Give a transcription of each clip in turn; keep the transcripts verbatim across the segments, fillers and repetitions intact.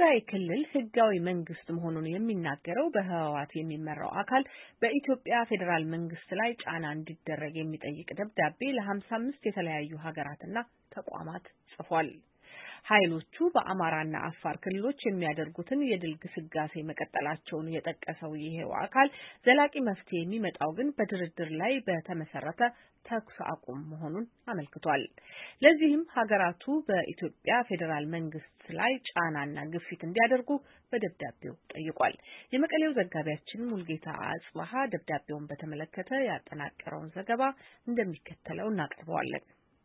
የትግራይ ክልል ህጋዊ መንግስት መሆኑን የሚናገረው በህወሓት የሚመራው አካል በኢትዮጵያ ፌዴራል መንግስት ላይ ጫና እንዲደረግ የሚጠይቅ ደብዳቤ ለሀምሳ አምስት የተለያዩ ሀገራትና ተቋማት ጽፏል። ኃይሎቹ በአማራና አፋር ክልሎች የሚያደርጉትን የድል ግስጋሴ መቀጠላቸውን የጠቀሰው ይሄው አካል ዘላቂ መፍትሄ የሚመጣው ግን በድርድር ላይ በተመሰረተ ተኩስ አቁም መሆኑን አመልክቷል። ለዚህም ሀገራቱ በኢትዮጵያ ፌዴራል መንግስት ላይ ጫናና ግፊት እንዲያደርጉ በደብዳቤው ጠይቋል። የመቀሌው ዘጋቢያችን ሙልጌታ አጽባሃ ደብዳቤውን በተመለከተ ያጠናቀረውን ዘገባ እንደሚከተለው እናቀርበዋለን።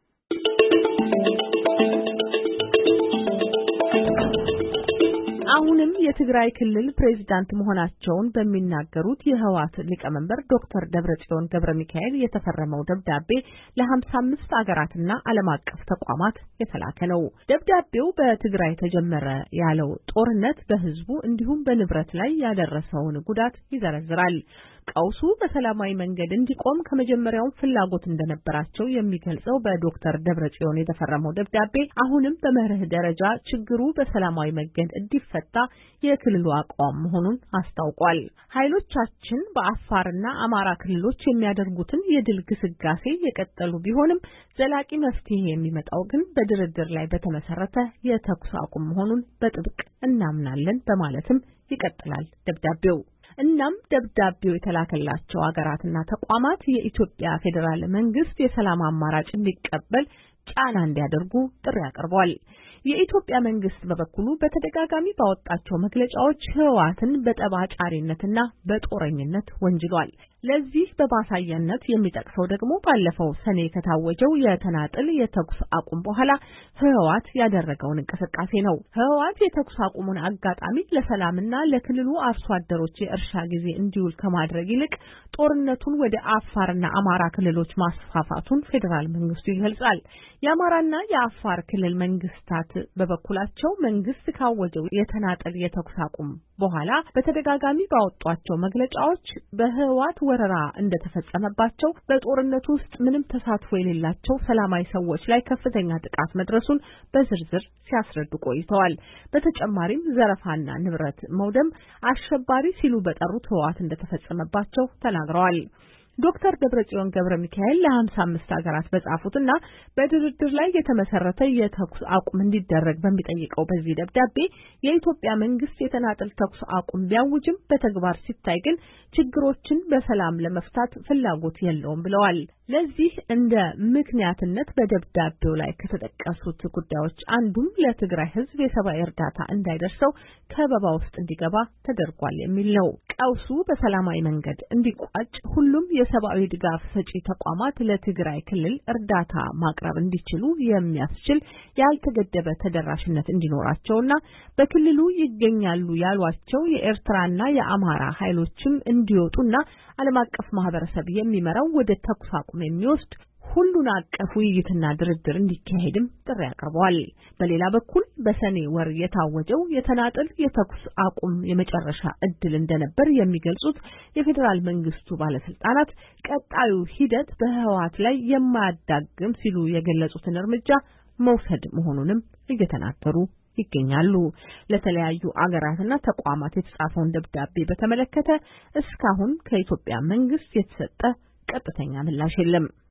አሁንም የትግራይ ክልል ፕሬዝዳንት መሆናቸውን በሚናገሩት የህወሓት ሊቀመንበር ዶክተር ደብረጽዮን ገብረሚካኤል የተፈረመው ደብዳቤ ለሀምሳ አምስት አገራትና ዓለም አቀፍ ተቋማት የተላከ ነው። ደብዳቤው በትግራይ ተጀመረ ያለው ጦርነት በህዝቡ እንዲሁም በንብረት ላይ ያደረሰውን ጉዳት ይዘረዝራል። ቀውሱ በሰላማዊ መንገድ እንዲቆም ከመጀመሪያው ፍላጎት እንደነበራቸው የሚገልጸው በዶክተር ደብረጽዮን የተፈረመው ደብዳቤ አሁንም በመርህ ደረጃ ችግሩ በሰላማዊ መንገድ እንዲፈታ የክልሉ አቋም መሆኑን አስታውቋል። ኃይሎቻችን በአፋርና አማራ ክልሎች የሚያደርጉትን የድል ግስጋሴ የቀጠሉ ቢሆንም ዘላቂ መፍትሄ የሚመጣው ግን በድርድር ላይ በተመሰረተ የተኩስ አቁም መሆኑን በጥብቅ እናምናለን በማለትም ይቀጥላል ደብዳቤው። እናም ደብዳቤው የተላከላቸው ሀገራትና ተቋማት የኢትዮጵያ ፌዴራል መንግስት የሰላም አማራጭ እንዲቀበል ጫና እንዲያደርጉ ጥሪ አቅርቧል። የኢትዮጵያ መንግስት በበኩሉ በተደጋጋሚ ባወጣቸው መግለጫዎች ህወሓትን በጠባጫሪነትና በጦረኝነት ወንጅሏል። ለዚህ በማሳያነት የሚጠቅሰው ደግሞ ባለፈው ሰኔ ከታወጀው የተናጥል የተኩስ አቁም በኋላ ህወሓት ያደረገውን እንቅስቃሴ ነው። ህወሓት የተኩስ አቁሙን አጋጣሚ ለሰላምና ለክልሉ አርሶ አደሮች የእርሻ ጊዜ እንዲውል ከማድረግ ይልቅ ጦርነቱን ወደ አፋርና አማራ ክልሎች ማስፋፋቱን ፌዴራል መንግስቱ ይገልጻል። የአማራና የአፋር ክልል መንግስታት በበኩላቸው መንግስት ካወጀው የተናጥል የተኩስ አቁም በኋላ በተደጋጋሚ ባወጧቸው መግለጫዎች በህወሓት ወረራ እንደተፈጸመባቸው በጦርነቱ ውስጥ ምንም ተሳትፎ የሌላቸው ሰላማዊ ሰዎች ላይ ከፍተኛ ጥቃት መድረሱን በዝርዝር ሲያስረዱ ቆይተዋል። በተጨማሪም ዘረፋና ንብረት መውደም አሸባሪ ሲሉ በጠሩት ህወሓት እንደተፈጸመባቸው ተናግረዋል። ዶክተር ደብረጽዮን ገብረሚካኤል ለሀምሳ አምስት ሀገራት በጻፉትና በድርድር ላይ የተመሰረተ የተኩስ አቁም እንዲደረግ በሚጠይቀው በዚህ ደብዳቤ የኢትዮጵያ መንግስት የተናጠል ተኩስ አቁም ቢያውጅም በተግባር ሲታይ ግን ችግሮችን በሰላም ለመፍታት ፍላጎት የለውም ብለዋል። ለዚህ እንደ ምክንያትነት በደብዳቤው ላይ ከተጠቀሱት ጉዳዮች አንዱም ለትግራይ ህዝብ የሰብአዊ እርዳታ እንዳይደርሰው ከበባ ውስጥ እንዲገባ ተደርጓል የሚል ነው። ቀውሱ በሰላማዊ መንገድ እንዲቋጭ ሁሉም የሰብአዊ ድጋፍ ሰጪ ተቋማት ለትግራይ ክልል እርዳታ ማቅረብ እንዲችሉ የሚያስችል ያልተገደበ ተደራሽነት እንዲኖራቸውና በክልሉ ይገኛሉ ያሏቸው የኤርትራና የአማራ ኃይሎችም እንዲወጡና ዓለም አቀፍ ማህበረሰብ የሚመራው ወደ ተኩስ አቁም የሚወስድ ሁሉን አቀፍ ውይይትና ድርድር እንዲካሄድም ጥሪ አቅርበዋል። በሌላ በኩል በሰኔ ወር የታወጀው የተናጠል የተኩስ አቁም የመጨረሻ እድል እንደነበር የሚገልጹት የፌዴራል መንግስቱ ባለስልጣናት ቀጣዩ ሂደት በህወሓት ላይ የማያዳግም ሲሉ የገለጹትን እርምጃ መውሰድ መሆኑንም እየተናገሩ ይገኛሉ። ለተለያዩ አገራትና ተቋማት የተጻፈውን ደብዳቤ በተመለከተ እስካሁን ከኢትዮጵያ መንግስት የተሰጠ ቀጥተኛ ምላሽ የለም።